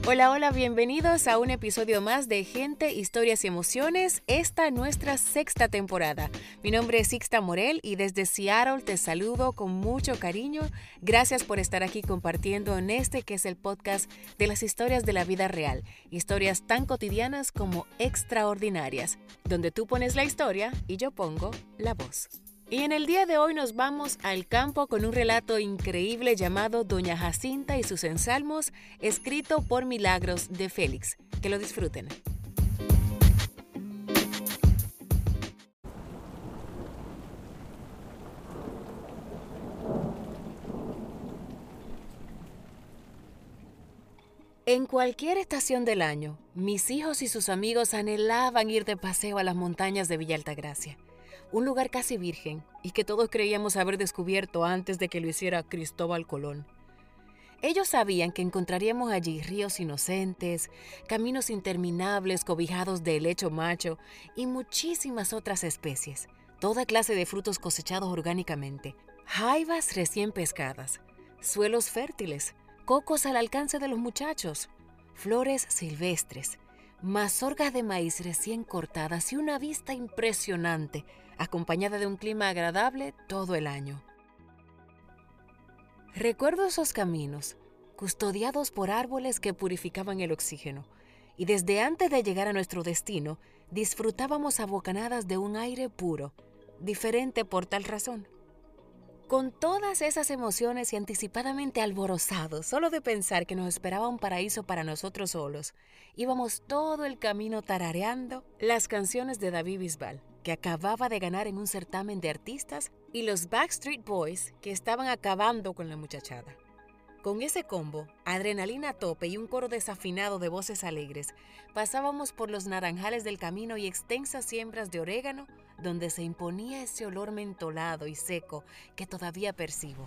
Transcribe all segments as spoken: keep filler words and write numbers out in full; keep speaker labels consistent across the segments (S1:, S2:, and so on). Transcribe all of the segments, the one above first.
S1: Hola, hola, bienvenidos a un episodio más de Gente, Historias y Emociones, esta nuestra sexta temporada. Mi nombre es Sixta Morel y desde Seattle te saludo con mucho cariño. Gracias por estar aquí compartiendo en este que es el podcast de las historias de la vida real, historias tan cotidianas como extraordinarias, donde tú pones la historia y yo pongo la voz. Y en el día de hoy nos vamos al campo con un relato increíble llamado Doña Jacinta y sus ensalmos, escrito por Milagros de Félix. Que lo disfruten. En cualquier estación del año, mis hijos y sus amigos anhelaban ir de paseo a las montañas de Villa Altagracia. Un lugar casi virgen y que todos creíamos haber descubierto antes de que lo hiciera Cristóbal Colón. Ellos sabían que encontraríamos allí ríos inocentes, caminos interminables cobijados de helecho macho y muchísimas otras especies, toda clase de frutos cosechados orgánicamente, jaivas recién pescadas, suelos fértiles, cocos al alcance de los muchachos, flores silvestres, mazorcas de maíz recién cortadas y una vista impresionante, acompañada de un clima agradable todo el año. Recuerdo esos caminos, custodiados por árboles que purificaban el oxígeno, y desde antes de llegar a nuestro destino, disfrutábamos a bocanadas de un aire puro, diferente por tal razón. Con todas esas emociones y anticipadamente alborozados, solo de pensar que nos esperaba un paraíso para nosotros solos, íbamos todo el camino tarareando las canciones de David Bisbal, que acababa de ganar en un certamen de artistas, y los Backstreet Boys, que estaban acabando con la muchachada. Con ese combo, adrenalina a tope y un coro desafinado de voces alegres, pasábamos por los naranjales del camino y extensas siembras de orégano, donde se imponía ese olor mentolado y seco que todavía percibo.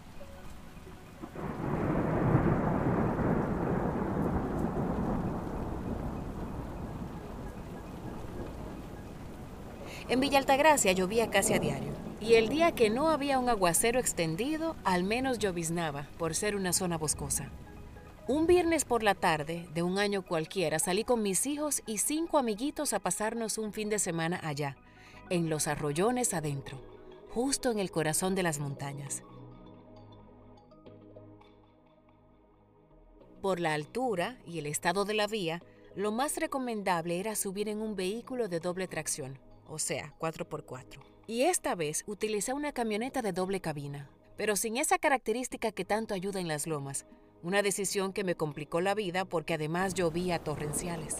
S1: En Villa Altagracia llovía casi a diario, y el día que no había un aguacero extendido, al menos lloviznaba, por ser una zona boscosa. Un viernes por la tarde, de un año cualquiera, salí con mis hijos y cinco amiguitos a pasarnos un fin de semana allá, en los arroyones adentro, justo en el corazón de las montañas. Por la altura y el estado de la vía, lo más recomendable era subir en un vehículo de doble tracción, o sea, cuatro por cuatro. Y esta vez utilicé una camioneta de doble cabina, pero sin esa característica que tanto ayuda en las lomas, una decisión que me complicó la vida porque además llovía torrenciales.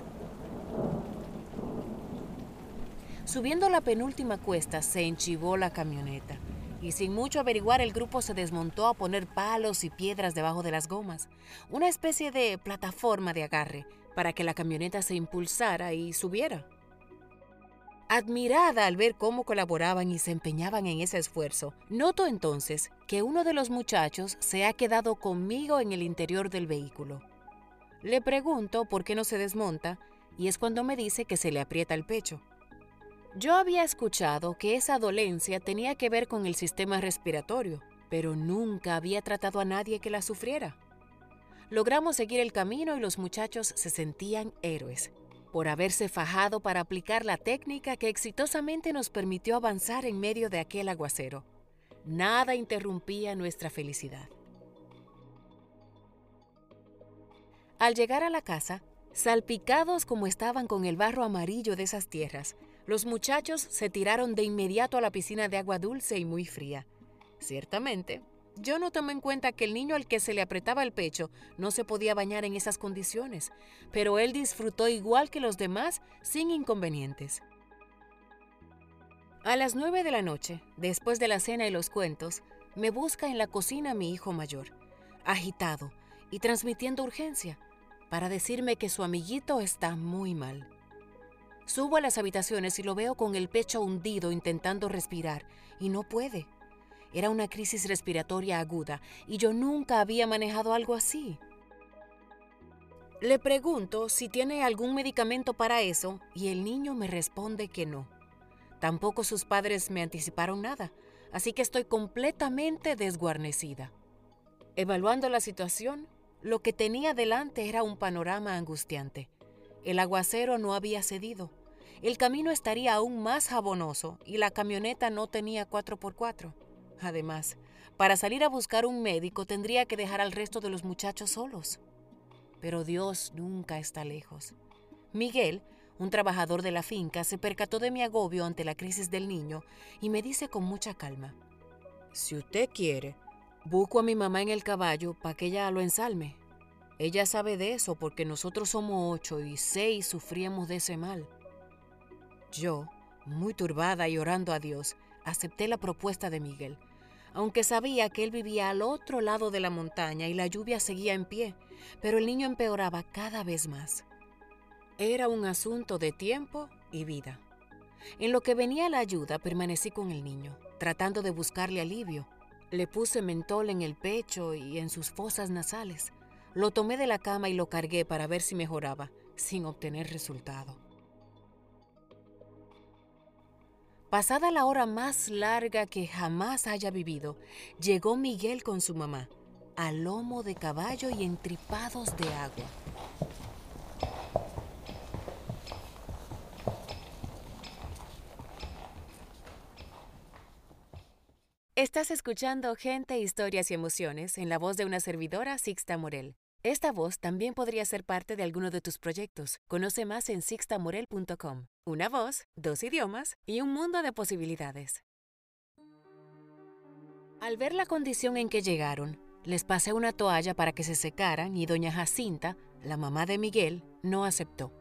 S1: Subiendo la penúltima cuesta se enchivó la camioneta y sin mucho averiguar el grupo se desmontó a poner palos y piedras debajo de las gomas, una especie de plataforma de agarre para que la camioneta se impulsara y subiera. Admirada al ver cómo colaboraban y se empeñaban en ese esfuerzo, noto entonces que uno de los muchachos se ha quedado conmigo en el interior del vehículo. Le pregunto por qué no se desmonta y es cuando me dice que se le aprieta el pecho. Yo había escuchado que esa dolencia tenía que ver con el sistema respiratorio, pero nunca había tratado a nadie que la sufriera. Logramos seguir el camino y los muchachos se sentían héroes por haberse fajado para aplicar la técnica que exitosamente nos permitió avanzar en medio de aquel aguacero. Nada interrumpía nuestra felicidad. Al llegar a la casa, salpicados como estaban con el barro amarillo de esas tierras, los muchachos se tiraron de inmediato a la piscina de agua dulce y muy fría. Ciertamente, yo no tomé en cuenta que el niño al que se le apretaba el pecho no se podía bañar en esas condiciones, pero él disfrutó igual que los demás sin inconvenientes. A las nueve de la noche, después de la cena y los cuentos, me busca en la cocina mi hijo mayor, agitado y transmitiendo urgencia, para decirme que su amiguito está muy mal. Subo a las habitaciones y lo veo con el pecho hundido intentando respirar, y no puede. Era una crisis respiratoria aguda y yo nunca había manejado algo así. Le pregunto si tiene algún medicamento para eso y el niño me responde que no. Tampoco sus padres me anticiparon nada, así que estoy completamente desguarnecida. Evaluando la situación, Lo que tenía delante era un panorama angustiante. El aguacero no había cedido. El camino estaría aún más jabonoso y la camioneta no tenía cuatro por cuatro. Además, para salir a buscar un médico tendría que dejar al resto de los muchachos solos. Pero Dios nunca está lejos. Miguel, un trabajador de la finca, se percató de mi agobio ante la crisis del niño y me dice con mucha calma: si usted quiere, busco a mi mamá en el caballo para que ella lo ensalme. Ella sabe de eso porque nosotros somos ocho y seis sufríamos de ese mal. Yo, muy turbada y orando a Dios, acepté la propuesta de Miguel, aunque sabía que él vivía al otro lado de la montaña y la lluvia seguía en pie, pero el niño empeoraba cada vez más. Era un asunto de tiempo y vida. En lo que venía la ayuda, permanecí con el niño, tratando de buscarle alivio. Le puse mentol en el pecho y en sus fosas nasales. Lo tomé de la cama y lo cargué para ver si mejoraba, sin obtener resultado. Pasada la hora más larga que jamás haya vivido, llegó Miguel con su mamá, a lomo de caballo y entripados de agua. Estás escuchando Gente, Historias y Emociones en la voz de una servidora, Sixta Morel. Esta voz también podría ser parte de alguno de tus proyectos. Conoce más en sixta morel punto com. Una voz, dos idiomas y un mundo de posibilidades. Al ver la condición en que llegaron, les pasé una toalla para que se secaran y doña Jacinta, la mamá de Miguel, no aceptó.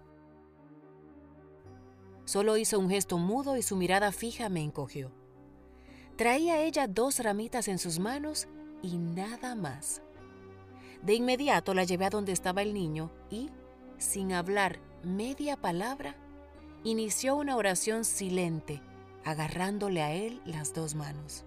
S1: Solo hizo un gesto mudo y su mirada fija me encogió. Traía ella dos ramitas en sus manos y nada más. De inmediato la llevé a donde estaba el niño y, sin hablar media palabra, inició una oración silente, agarrándole a él las dos manos.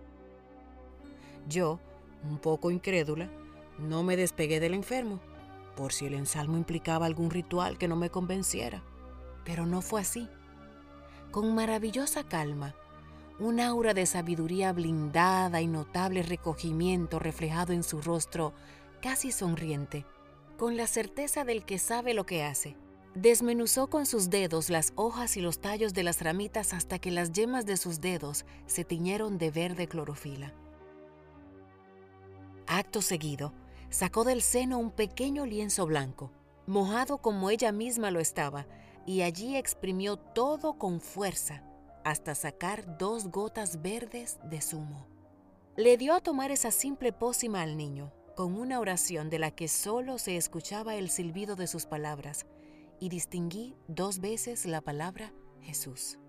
S1: Yo, un poco incrédula, no me despegué del enfermo, por si el ensalmo implicaba algún ritual que no me convenciera. Pero no fue así. Con maravillosa calma, un aura de sabiduría blindada y notable recogimiento reflejado en su rostro casi sonriente, con la certeza del que sabe lo que hace. Desmenuzó con sus dedos las hojas y los tallos de las ramitas hasta que las yemas de sus dedos se tiñeron de verde clorofila. Acto seguido, sacó del seno un pequeño lienzo blanco, mojado como ella misma lo estaba, y allí exprimió todo con fuerza, hasta sacar dos gotas verdes de zumo. Le dio a tomar esa simple pócima al niño, con una oración de la que solo se escuchaba el silbido de sus palabras, y distinguí dos veces la palabra Jesús.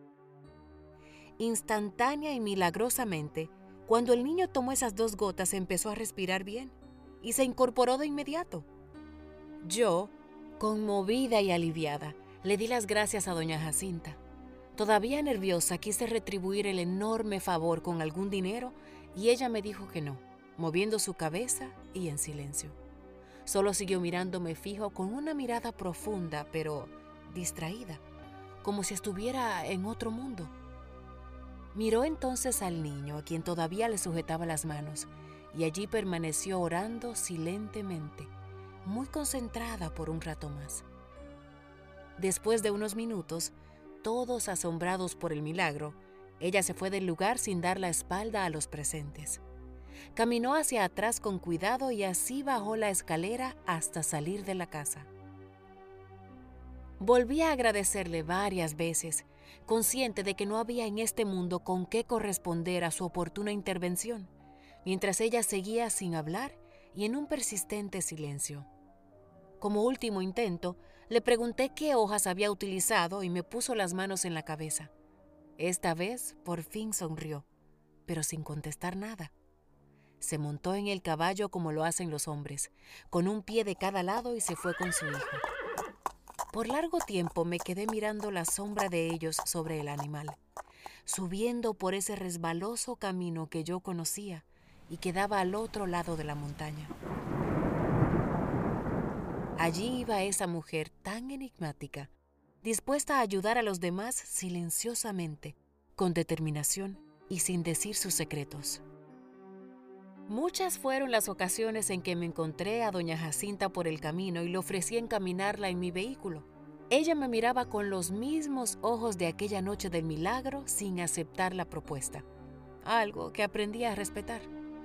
S1: Instantánea y milagrosamente, cuando el niño tomó esas dos gotas, empezó a respirar bien y se incorporó de inmediato. Yo, conmovida y aliviada, le di las gracias a doña Jacinta. Todavía nerviosa, quise retribuir el enorme favor con algún dinero y ella me dijo que no, moviendo su cabeza y en silencio. Solo siguió mirándome fijo con una mirada profunda, pero distraída, como si estuviera en otro mundo. Miró entonces al niño, a quien todavía le sujetaba las manos, y allí permaneció orando silentemente, muy concentrada por un rato más. Después de unos minutos, todos asombrados por el milagro, ella se fue del lugar sin dar la espalda a los presentes. Caminó hacia atrás con cuidado y así bajó la escalera hasta salir de la casa. Volví a agradecerle varias veces, consciente de que no había en este mundo con qué corresponder a su oportuna intervención, mientras ella seguía sin hablar y en un persistente silencio. Como último intento, le pregunté qué hojas había utilizado y me puso las manos en la cabeza. Esta vez, por fin sonrió, pero sin contestar nada. Se montó en el caballo como lo hacen los hombres, con un pie de cada lado y se fue con su hijo. Por largo tiempo me quedé mirando la sombra de ellos sobre el animal, subiendo por ese resbaloso camino que yo conocía y que daba al otro lado de la montaña. Allí iba esa mujer tan enigmática, dispuesta a ayudar a los demás silenciosamente, con determinación y sin decir sus secretos. Muchas fueron las ocasiones en que me encontré a doña Jacinta por el camino y le ofrecí encaminarla en mi vehículo. Ella me miraba con los mismos ojos de aquella noche del milagro sin aceptar la propuesta, algo que aprendí a respetar.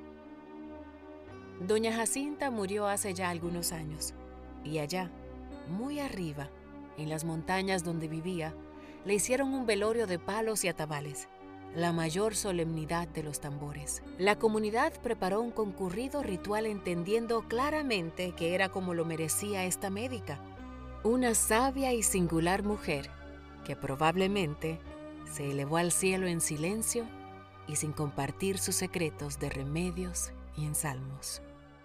S1: Doña Jacinta murió hace ya algunos años, y allá, muy arriba, en las montañas donde vivía, le hicieron un velorio de palos y atabales, la mayor solemnidad de los tambores. La comunidad preparó un concurrido ritual entendiendo claramente que era como lo merecía esta médica, una sabia y singular mujer que probablemente se elevó al cielo en silencio y sin compartir sus secretos de remedios y ensalmos.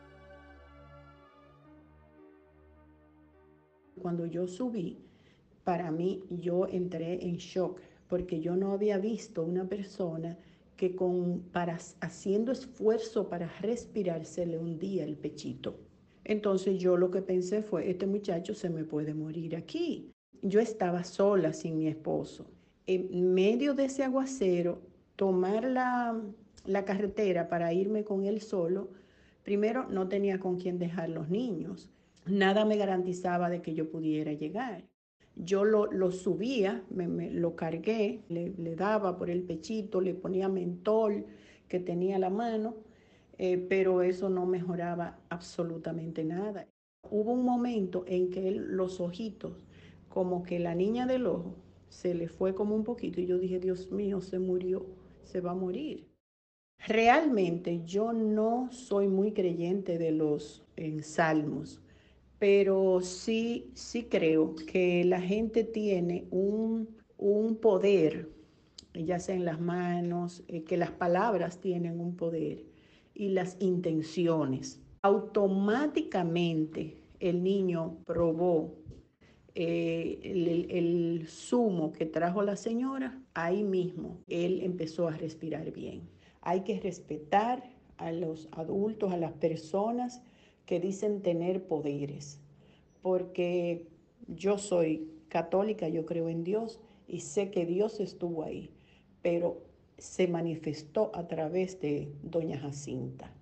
S2: Cuando yo subí, para mí yo entré en shock porque yo no había visto una persona que con, para, haciendo esfuerzo para respirar se le hundía el pechito. Entonces yo lo que pensé fue, este muchacho se me puede morir aquí. Yo estaba sola sin mi esposo. En medio de ese aguacero, tomar la, la carretera para irme con él solo, primero no tenía con quién dejar los niños. Nada me garantizaba de que yo pudiera llegar. Yo lo, lo subía, me, me, lo cargué, le, le daba por el pechito, le ponía mentol que tenía a la mano, eh, pero eso no mejoraba absolutamente nada. Hubo un momento en que él, los ojitos, como que la niña del ojo, se le fue como un poquito y yo dije, Dios mío, se murió, se va a morir. Realmente yo no soy muy creyente de los en salmos, pero sí, sí creo que la gente tiene un, un poder, ya sea en las manos, eh, que las palabras tienen un poder y las intenciones. Automáticamente el niño probó eh, el, el zumo que trajo la señora, ahí mismo él empezó a respirar bien. Hay que respetar a los adultos, a las personas que dicen tener poderes, porque yo soy católica, yo creo en Dios y sé que Dios estuvo ahí, pero se manifestó a través de doña Jacinta.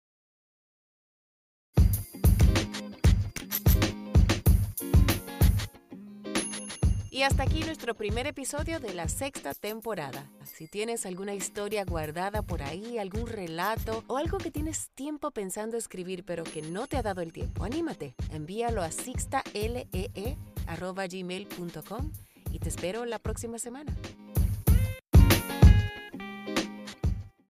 S1: Y hasta aquí nuestro primer episodio de la sexta temporada. Si tienes alguna historia guardada por ahí, algún relato o algo que tienes tiempo pensando escribir pero que no te ha dado el tiempo, anímate. Envíalo a sixtalee arroba gmail punto com y te espero la próxima semana.